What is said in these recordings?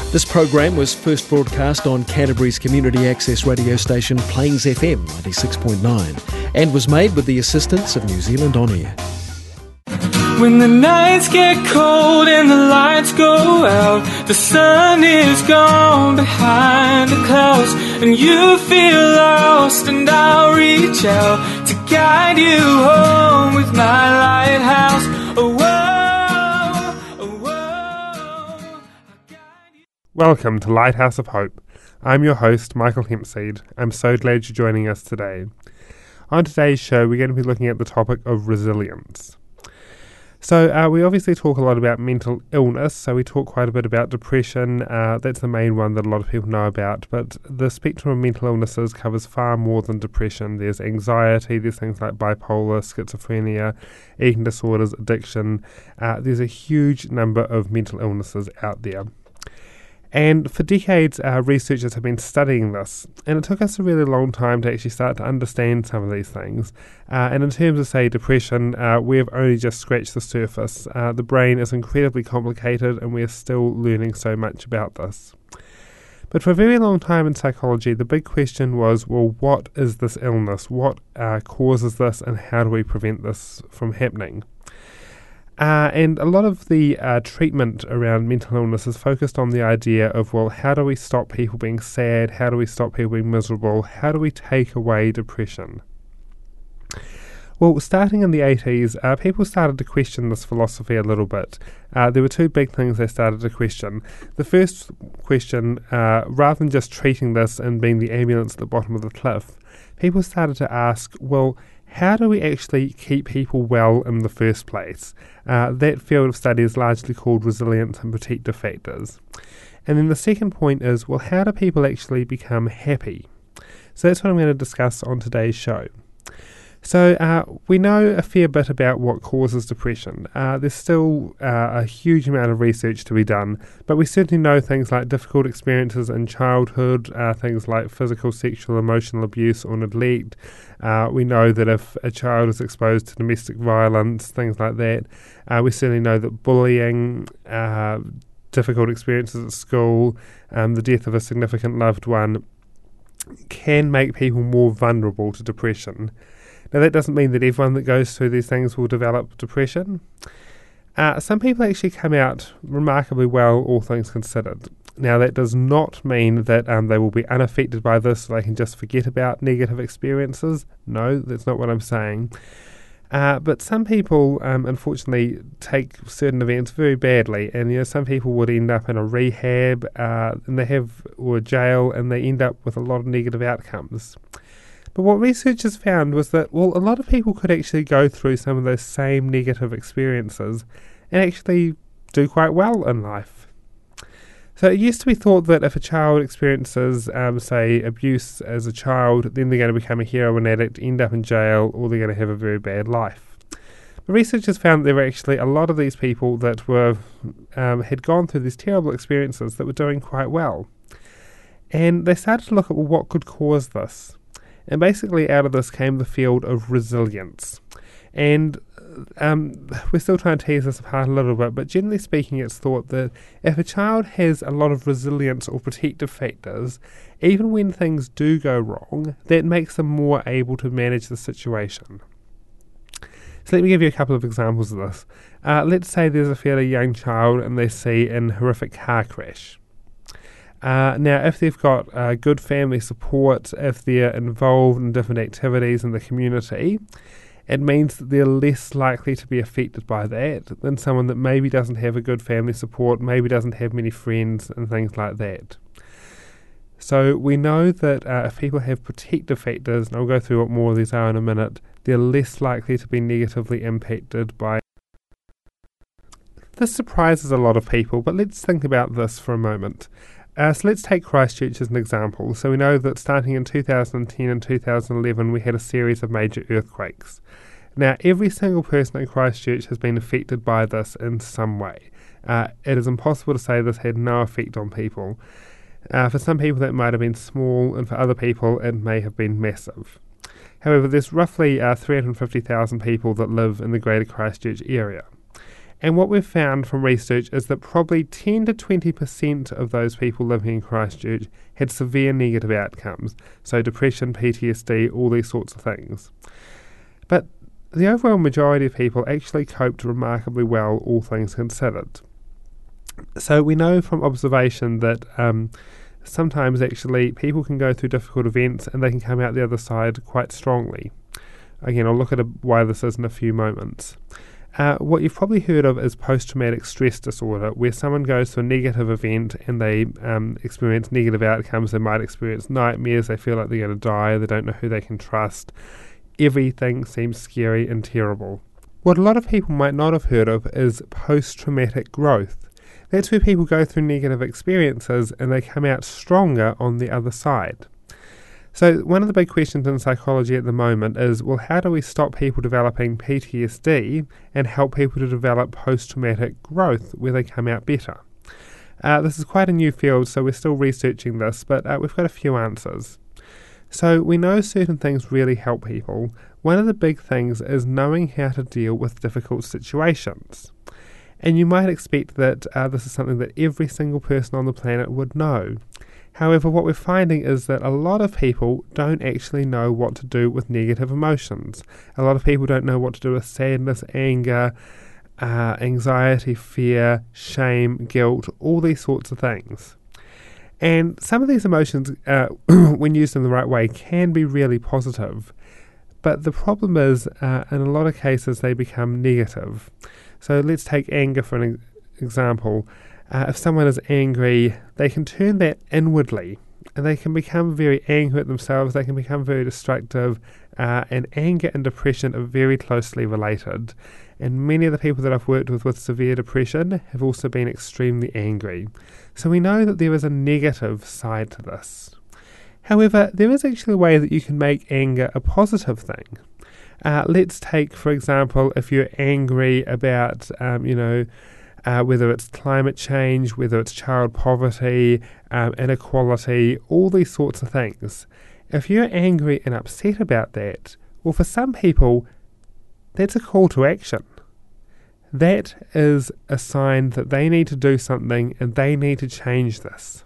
This program was first broadcast on Canterbury's community access radio station Plains FM 96.9 and was made with the assistance of New Zealand On Air. When the nights get cold and the lights go out, the sun is gone behind the clouds, and you feel lost, and I'll reach out to guide you home with my lighthouse. Oh, whoa, oh, whoa. Welcome to Lighthouse of Hope. I'm your host, Michael Hempseed. I'm so glad you're joining us today. On today's show, we're going to be looking at the topic of resilience. So we obviously talk a lot about mental illness, so we talk quite a bit about depression. That's the main one that a lot of people know about, but the spectrum of mental illnesses covers far more than depression. There's anxiety, there's things like bipolar, schizophrenia, eating disorders, addiction. There's a huge number of mental illnesses out there. And for decades, researchers have been studying this, and it took us a really long time to actually start to understand some of these things. And in terms of, say, depression, we've only just scratched the surface. The brain is incredibly complicated, and we're still learning so much about this. But for a very long time in psychology, the big question was, well, what is this illness? What causes this, and how do we prevent this from happening? And a lot of the treatment around mental illness is focused on the idea of, well, how do we stop people being sad? How do we stop people being miserable? How do we take away depression? Well, starting in the 80s, people started to question this philosophy a little bit. There were two big things they started to question. The first question, rather than just treating this and being the ambulance at the bottom of the cliff, people started to ask, well, how do we actually keep people well in the first place? That field of study is largely called resilience and protective factors. And then the second point is, well, how do people actually become happy? So that's what I'm going to discuss on today's show. So we know a fair bit about what causes depression. There's still a huge amount of research to be done, but we certainly know things like difficult experiences in childhood, things like physical, sexual, emotional abuse or neglect. We know that if a child is exposed to domestic violence, things like that. We certainly know that bullying, difficult experiences at school, the death of a significant loved one can make people more vulnerable to depression. Now, that doesn't mean that everyone that goes through these things will develop depression. Some people actually come out remarkably well, all things considered. Now, that does not mean that they will be unaffected by this, so they can just forget about negative experiences. No, that's not what I'm saying. But some people, unfortunately, take certain events very badly, and some people would end up in a rehab, or jail, and they end up with a lot of negative outcomes. But what researchers found was that, well, a lot of people could actually go through some of those same negative experiences and actually do quite well in life. So it used to be thought that if a child experiences, say, abuse as a child, then they're going to become a heroin addict, end up in jail, or they're going to have a very bad life. But researchers found there were actually a lot of these people that were had gone through these terrible experiences that were doing quite well. And they started to look at, well, what could cause this? And basically out of this came the field of resilience. And we're still trying to tease this apart a little bit, but generally speaking, it's thought that if a child has a lot of resilience or protective factors, even when things do go wrong, that makes them more able to manage the situation. So let me give you a couple of examples of this. Let's say there's a fairly young child and they see a horrific car crash. Now, if they've got good family support, if they're involved in different activities in the community, it means that they're less likely to be affected by that than someone that maybe doesn't have a good family support, maybe doesn't have many friends and things like that. So we know that if people have protective factors, and I'll go through what more of these are in a minute, they're less likely to be negatively impacted by. This surprises a lot of people, but let's think about this for a moment. So let's take Christchurch as an example. So we know that starting in 2010 and 2011 we had a series of major earthquakes. Now every single person in Christchurch has been affected by this in some way. It is impossible to say this had no effect on people. For some people that might have been small, and for other people it may have been massive. However, there's roughly 350,000 people that live in the Greater Christchurch area. And what we've found from research is that probably 10 to 20% of those people living in Christchurch had severe negative outcomes, so depression, PTSD, all these sorts of things. But the overall majority of people actually coped remarkably well, all things considered. So we know from observation that sometimes actually people can go through difficult events and they can come out the other side quite strongly. Again, I'll look at why this is in a few moments. What you've probably heard of is post-traumatic stress disorder, where someone goes through a negative event and they experience negative outcomes. They might experience nightmares, they feel like they're going to die, they don't know who they can trust. Everything seems scary and terrible. What a lot of people might not have heard of is post-traumatic growth. That's where people go through negative experiences and they come out stronger on the other side. So one of the big questions in psychology at the moment is, well, how do we stop people developing PTSD and help people to develop post-traumatic growth where they come out better? This is quite a new field, so we're still researching this, but we've got a few answers. So we know certain things really help people. One of the big things is knowing how to deal with difficult situations. And you might expect that this is something that every single person on the planet would know. However, what we're finding is that a lot of people don't actually know what to do with negative emotions. A lot of people don't know what to do with sadness, anger, anxiety, fear, shame, guilt, all these sorts of things. And some of these emotions, when used in the right way, can be really positive. But the problem is, in a lot of cases, they become negative. So let's take anger for an example. If someone is angry, they can turn that inwardly, and they can become very angry at themselves, they can become very destructive, and anger and depression are very closely related. And many of the people that I've worked with severe depression have also been extremely angry. So we know that there is a negative side to this. However, there is actually a way that you can make anger a positive thing. Let's take, for example, if you're angry about, whether it's climate change, whether it's child poverty, inequality, all these sorts of things. If you're angry and upset about that, well, for some people, that's a call to action. That is a sign that they need to do something and they need to change this.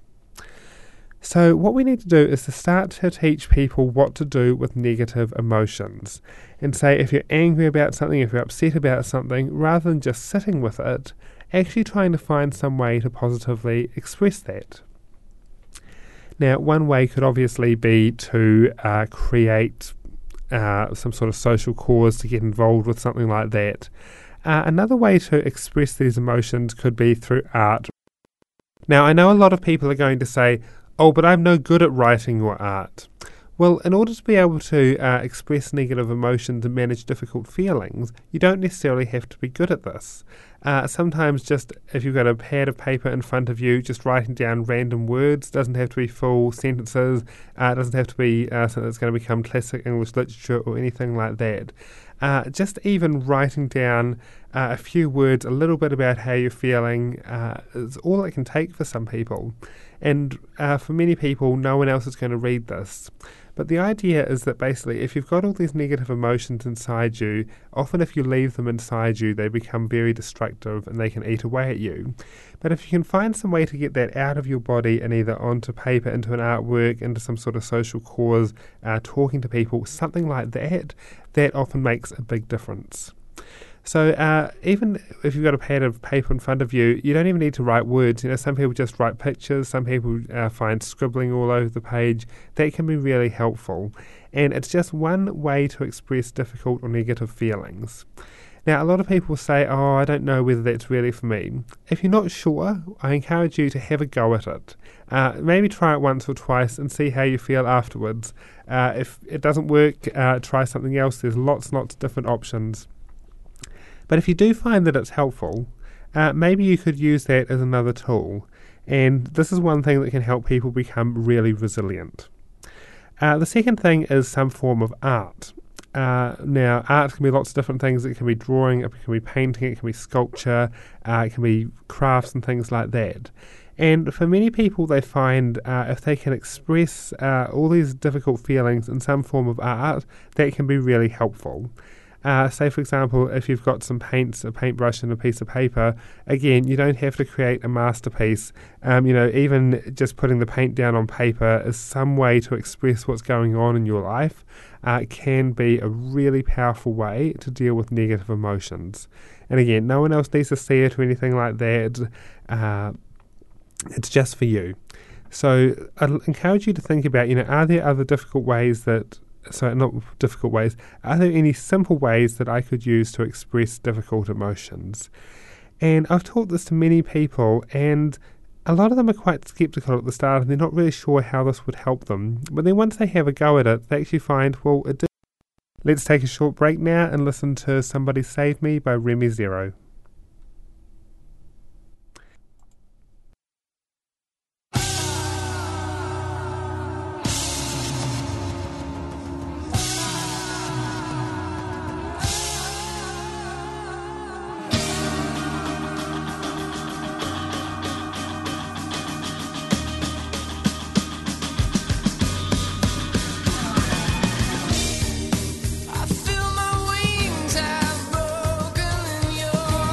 So what we need to do is to start to teach people what to do with negative emotions and say, if you're angry about something, if you're upset about something, rather than just sitting with it, actually trying to find some way to positively express that. Now, one way could obviously be to create some sort of social cause, to get involved with something like that. Another way to express these emotions could be through art. Now, I know a lot of people are going to say, oh, but I'm no good at writing or art. Well, in order to be able to express negative emotions and manage difficult feelings, you don't necessarily have to be good at this. Sometimes just if you've got a pad of paper in front of you, just writing down random words, doesn't have to be full sentences, doesn't have to be something that's going to become classic English literature or anything like that. Just even writing down a few words, a little bit about how you're feeling, is all it can take for some people. And for many people, no one else is going to read this. But the idea is that basically, if you've got all these negative emotions inside you, often if you leave them inside you, they become very destructive and they can eat away at you. But if you can find some way to get that out of your body and either onto paper, into an artwork, into some sort of social cause, talking to people, something like that, that often makes a big difference. So even if you've got a pad of paper in front of you, you don't even need to write words. Some people just write pictures. Some people find scribbling all over the page. That can be really helpful. And it's just one way to express difficult or negative feelings. Now, a lot of people say, oh, I don't know whether that's really for me. If you're not sure, I encourage you to have a go at it. Maybe try it once or twice and see how you feel afterwards. If it doesn't work, try something else. There's lots of different options. But if you do find that it's helpful, maybe you could use that as another tool. And this is one thing that can help people become really resilient. The second thing is some form of art. Now, art can be lots of different things. It can be drawing, it can be painting, it can be sculpture, it can be crafts and things like that. And for many people, they find if they can express all these difficult feelings in some form of art, that can be really helpful. Say, for example, if you've got some paints, a paintbrush and a piece of paper, again, you don't have to create a masterpiece. Even just putting the paint down on paper is some way to express what's going on in your life. Can be a really powerful way to deal with negative emotions. And again, no one else needs to see it or anything like that. It's just for you. So I'd encourage you to think about, are there other difficult ways are there any simple ways that I could use to express difficult emotions? And I've taught this to many people, and a lot of them are quite skeptical at the start, and they're not really sure how this would help them. But then once they have a go at it, they actually find, well, it did. Let's take a short break now and listen to Somebody Save Me by Remy Zero. I feel my wings have broken in your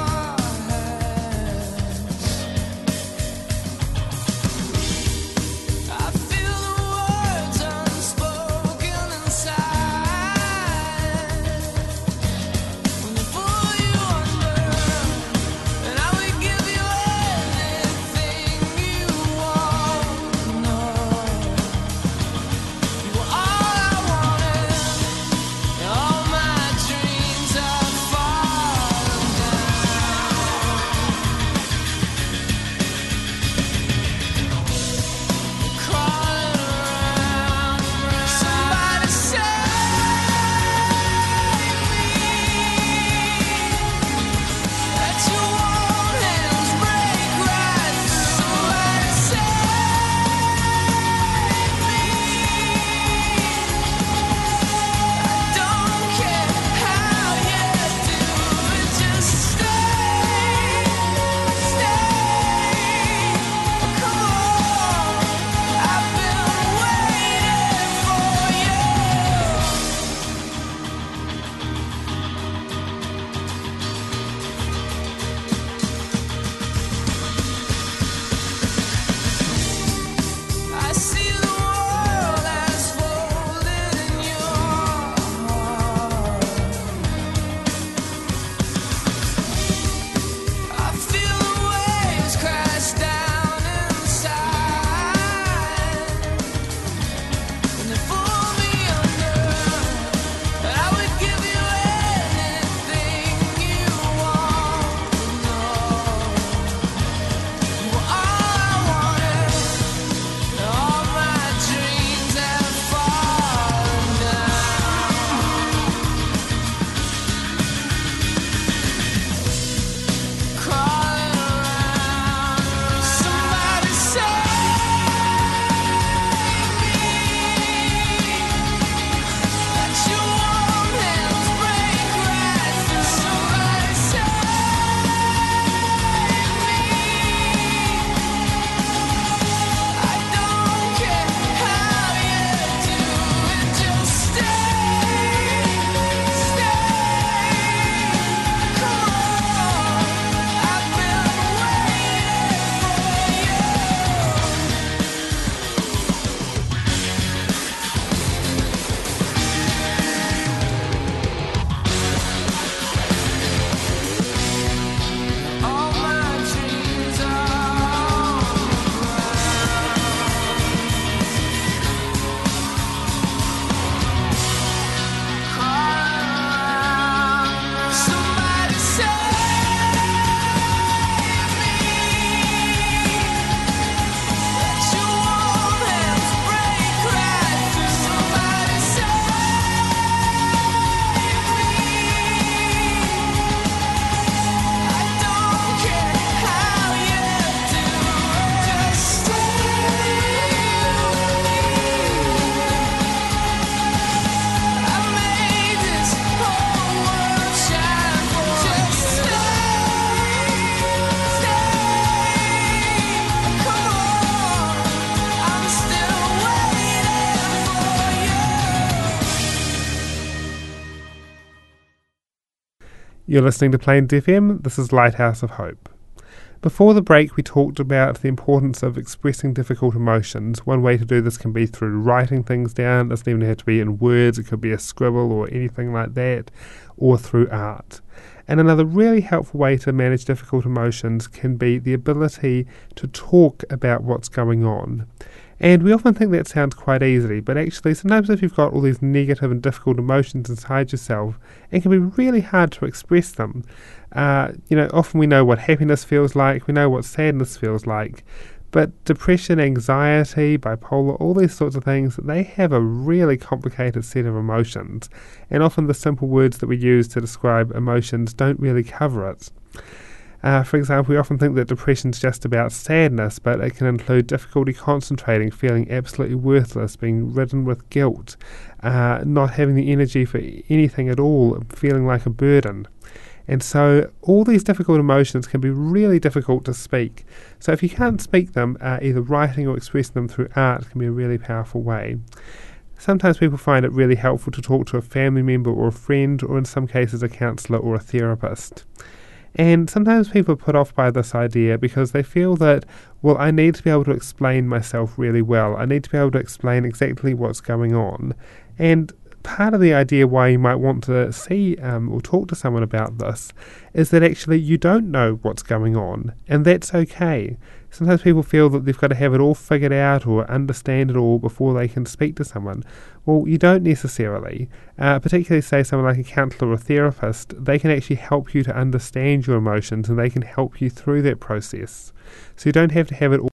You're listening to Plains FM. This is Lighthouse of Hope. Before the break, we talked about the importance of expressing difficult emotions. One way to do this can be through writing things down. It doesn't even have to be in words. It could be a scribble or anything like that, or through art. And another really helpful way to manage difficult emotions can be the ability to talk about what's going on. And we often think that sounds quite easy, but actually sometimes if you've got all these negative and difficult emotions inside yourself, it can be really hard to express them. Often we know what happiness feels like, we know what sadness feels like, but depression, anxiety, bipolar, all these sorts of things, they have a really complicated set of emotions, and often the simple words that we use to describe emotions don't really cover it. For example, we often think that depression's just about sadness, but it can include difficulty concentrating, feeling absolutely worthless, being ridden with guilt, not having the energy for anything at all, feeling like a burden. And so all these difficult emotions can be really difficult to speak. So if you can't speak them, either writing or expressing them through art can be a really powerful way. Sometimes people find it really helpful to talk to a family member or a friend, or in some cases a counsellor or a therapist. And sometimes people are put off by this idea because they feel that, well, I need to be able to explain myself really well. I need to be able to explain exactly what's going on. And part of the idea why you might want to see or talk to someone about this is that actually you don't know what's going on, and that's okay. Sometimes people feel that they've got to have it all figured out or understand it all before they can speak to someone. Well, you don't necessarily. Particularly, say, someone like a counsellor or a therapist, they can actually help you to understand your emotions, and they can help you through that process. So you don't have to have it all.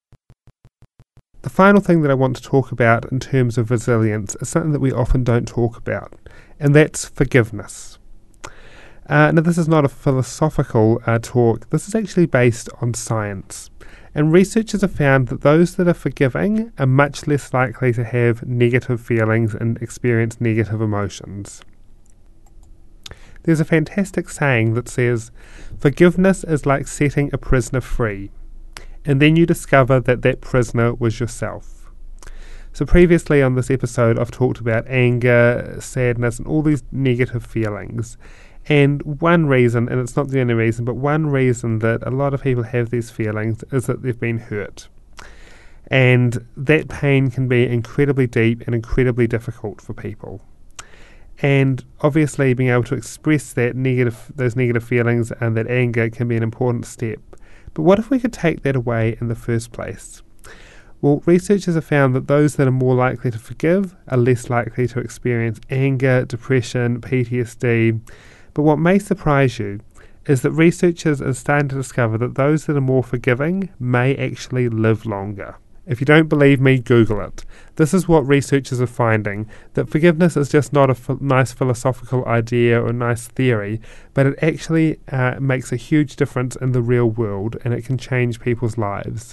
The final thing that I want to talk about in terms of resilience is something that we often don't talk about, and that's forgiveness. Now, this is not a philosophical talk. This is actually based on science. And researchers have found that those that are forgiving are much less likely to have negative feelings and experience negative emotions. There's a fantastic saying that says, "Forgiveness is like setting a prisoner free, and then you discover that that prisoner was yourself." So previously on this episode, I've talked about anger, sadness, and all these negative feelings. And one reason, and it's not the only reason, but one reason that a lot of people have these feelings is that they've been hurt. And that pain can be incredibly deep and incredibly difficult for people. And obviously being able to express those negative feelings and that anger can be an important step. But what if we could take that away in the first place? Well, researchers have found that those that are more likely to forgive are less likely to experience anger, depression, PTSD. But what may surprise you is that researchers are starting to discover that those that are more forgiving may actually live longer. If you don't believe me, Google it. This is what researchers are finding, that forgiveness is just not a nice philosophical idea or nice theory, but it actually makes a huge difference in the real world, and it can change people's lives.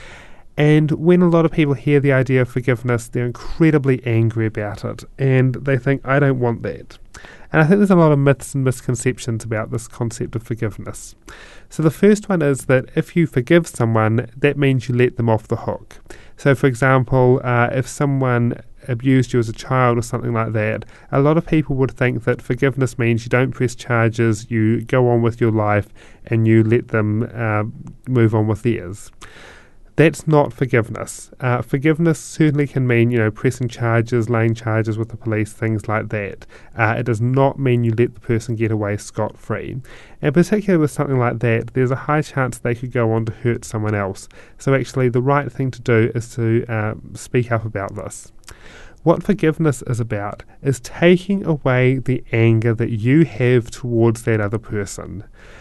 And when a lot of people hear the idea of forgiveness, they're incredibly angry about it, and they think, I don't want that. And I think there's a lot of myths and misconceptions about this concept of forgiveness. So the first one is that if you forgive someone, that means you let them off the hook. So for example, if someone abused you as a child or something like that, a lot of people would think that forgiveness means you don't press charges, you go on with your life, and you let them move on with theirs. That's not forgiveness. Forgiveness certainly can mean, pressing charges, laying charges with the police, things like that. It does not mean you let the person get away scot-free. And particularly with something like that, there's a high chance they could go on to hurt someone else. So actually the right thing to do is to speak up about this. What forgiveness is about is taking away the anger that you have towards that other person.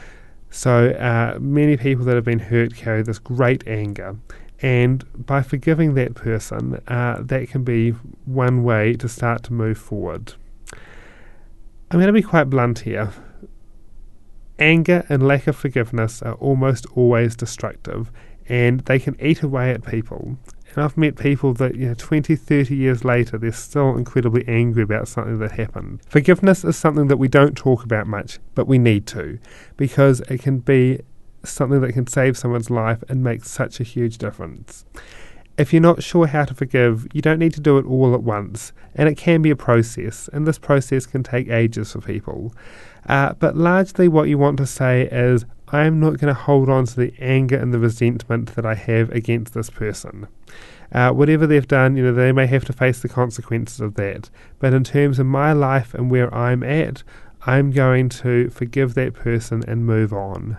So many people that have been hurt carry this great anger, and by forgiving that person, that can be one way to start to move forward. I'm going to be quite blunt here. Anger and lack of forgiveness are almost always destructive, and they can eat away at people. And I've met people that 20, 30 years later, they're still incredibly angry about something that happened. Forgiveness is something that we don't talk about much, but we need to, because it can be something that can save someone's life and make such a huge difference. if you're not sure how to forgive, you don't need to do it all at once, and it can be a process, and this process can take ages for people. But largely what you want to say is, I'm not going to hold on to the anger and the resentment that I have against this person. Whatever they've done, they may have to face the consequences of that. But in terms of my life and where I'm at, I'm going to forgive that person and move on.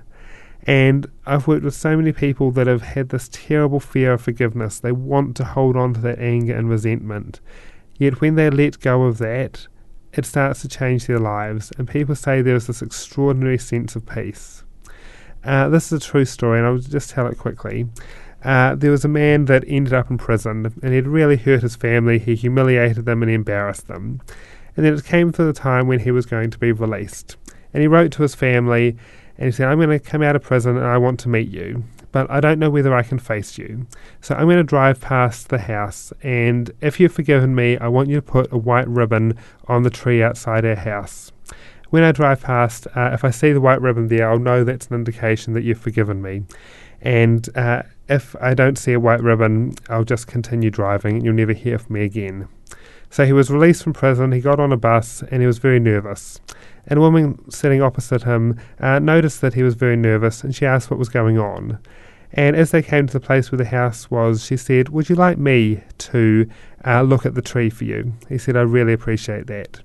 And I've worked with so many people that have had this terrible fear of forgiveness. They want to hold on to that anger and resentment. Yet when they let go of that, it starts to change their lives. And people say there's this extraordinary sense of peace. This is a true story, and I'll just tell it quickly. There was a man that ended up in prison, and he'd really hurt his family. He humiliated them and embarrassed them. And then it came to the time when he was going to be released. And he wrote to his family, and he said, I'm going to come out of prison and I want to meet you, but I don't know whether I can face you. So I'm going to drive past the house, and if you've forgiven me, I want you to put a white ribbon on the tree outside our house. When I drive past, if I see the white ribbon there, I'll know that's an indication that you've forgiven me. And if I don't see a white ribbon, I'll just continue driving and you'll never hear from me again. So he was released from prison, he got on a bus, and he was very nervous. And a woman sitting opposite him noticed that he was very nervous, and she asked what was going on. And as they came to the place where the house was, she said, would you like me to look at the tree for you? He said, I really appreciate that.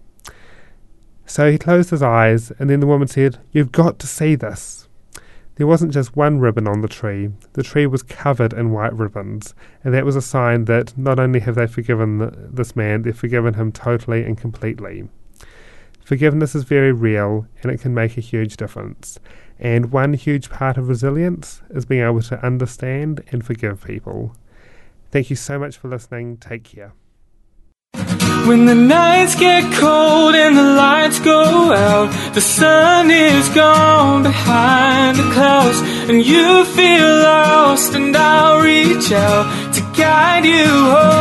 So he closed his eyes, and then the woman said, you've got to see this. There wasn't just one ribbon on the tree was covered in white ribbons, and that was a sign that not only have they forgiven this man, they've forgiven him totally and completely. Forgiveness is very real, and it can make a huge difference. And one huge part of resilience is being able to understand and forgive people. Thank you so much for listening. Take care. When the nights get cold and the lights go out, the sun is gone behind the clouds, and you feel lost, and I'll reach out to guide you home.